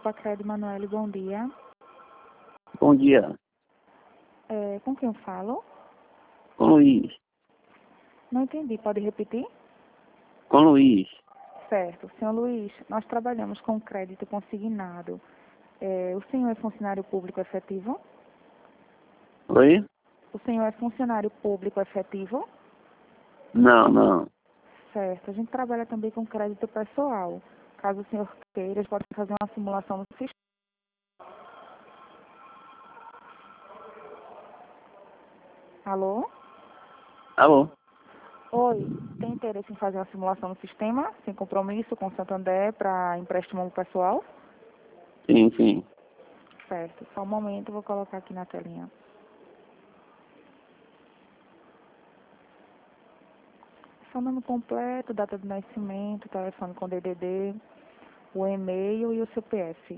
Copa Cred Manoel, bom dia. Bom dia. Com quem eu falo? Com Luiz. Não entendi, pode repetir? Com Luiz. Certo. Senhor Luiz, nós trabalhamos com crédito consignado. O senhor é funcionário público efetivo? Oi? O senhor é funcionário público efetivo? Não. Certo. A gente trabalha também com crédito pessoal. Caso o senhor queira, pode fazer uma simulação no sistema. Alô? Alô? Oi. Tem interesse em fazer uma simulação no sistema, sem compromisso, com o Santander, para empréstimo pessoal? Sim. Certo. Só um momento, eu vou colocar aqui na telinha. Seu nome completo, data de nascimento, telefone com DDD, o e-mail e o CPF.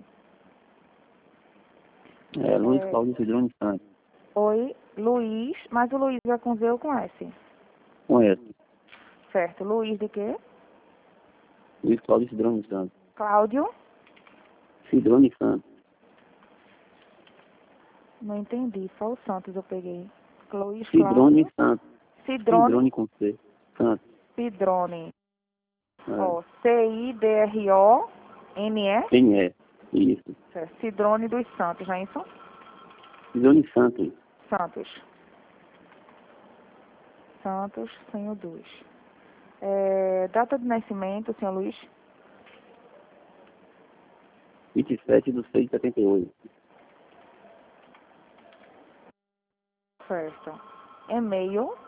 Luiz Cláudio Cidrone Santos. Oi, Luiz, mas o Luiz é com Z ou com S? Conheço. Certo. Luiz de quê? Luiz Cláudio Cidrone Santos. Cláudio? Cidrone Santos. Não entendi, só o Santos eu peguei. Luiz Cidrone Cláudio? Santos. Cidrone? Cidrone com C. Santos. Cidrone. É. Ó, C-I-D-R-O-N-E? Quem é? Isso. Certo. Cidrone dos Santos, não é isso? Cidrone Santos. Santos. Santos, senhor dos. Data de nascimento, senhor Luiz? 27/6/78. Certo. E-mail?